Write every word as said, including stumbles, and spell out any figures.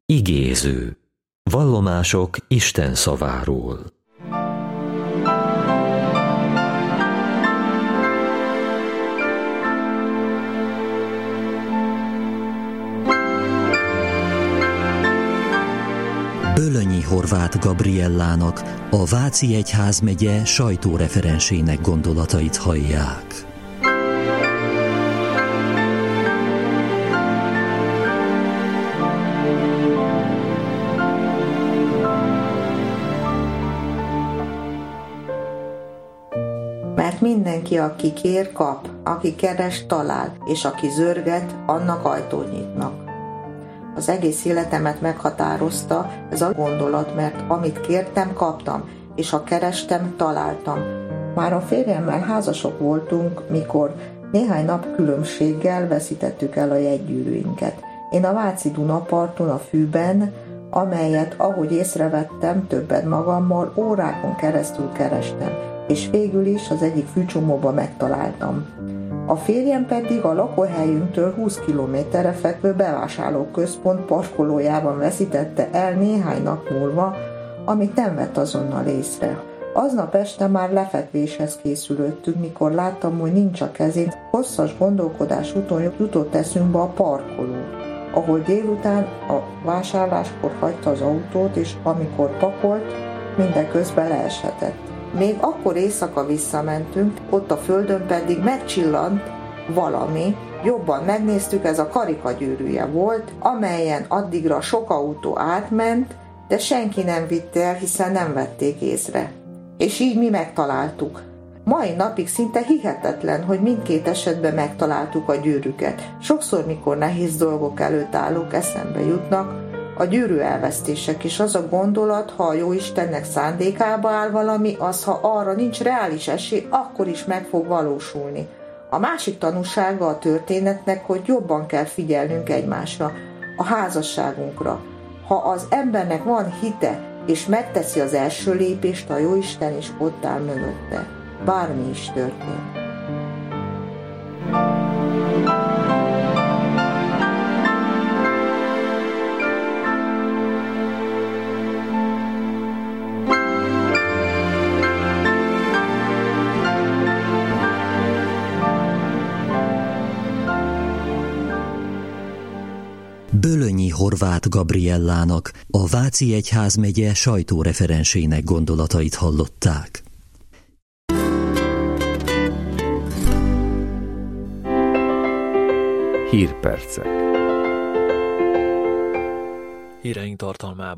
Igéző. Vallomások Isten szaváról. Bölönyi Horváth Gabriellának, a Váci Egyházmegye sajtóreferensének gondolatait hallják. Mert mindenki, aki kér, kap, aki keres, talál, és aki zörget, annak ajtót nyitnak. Az egész életemet meghatározta ez a gondolat, mert amit kértem, kaptam, és ha kerestem, találtam. Már a férjemmel házasok voltunk, mikor néhány nap különbséggel veszítettük el a jegygyűrűinket. Én a Váci Dunaparton, a Fűben, amelyet, ahogy észrevettem, többet magammal, órákon keresztül kerestem, és végül is az egyik fűcsomóba megtaláltam. A férjem pedig a lakóhelyünktől húsz kilométerre fekvő bevásárlóközpont parkolójában veszítette el néhány nap múlva, amit nem vett azonnal észre. Aznap este már lefekvéshez készülöttünk, mikor láttam, hogy nincs a kezén. Hosszas gondolkodás után jutott eszünkbe a parkoló, ahol délután a vásárláskor hagyta az autót, és amikor pakolt, mindeközben leeshetett. Még akkor éjszaka visszamentünk, ott a földön pedig megcsillant valami, jobban megnéztük, ez a karikagyűrűje volt, amelyen addigra sok autó átment, de senki nem vitte el, hiszen nem vették észre. És így mi megtaláltuk. Mai napig szinte hihetetlen, hogy mindkét esetben megtaláltuk a gyűrűket. Sokszor, mikor nehéz dolgok előtt állok, eszembe jutnak a gyűrű elvesztések is. Az a gondolat, ha a Jóistennek szándékába áll valami, az, ha arra nincs reális esély, akkor is meg fog valósulni. A másik tanúsága a történetnek, hogy jobban kell figyelnünk egymásra, a házasságunkra. Ha az embernek van hite, és megteszi az első lépést, a Jóisten is ott áll mögötte. Bármi is történt. Bölönyi Horváth Gabriellának, a Váci Egyházmegye sajtóreferensének gondolatait hallották. Hírpercek. Híreink tartalmában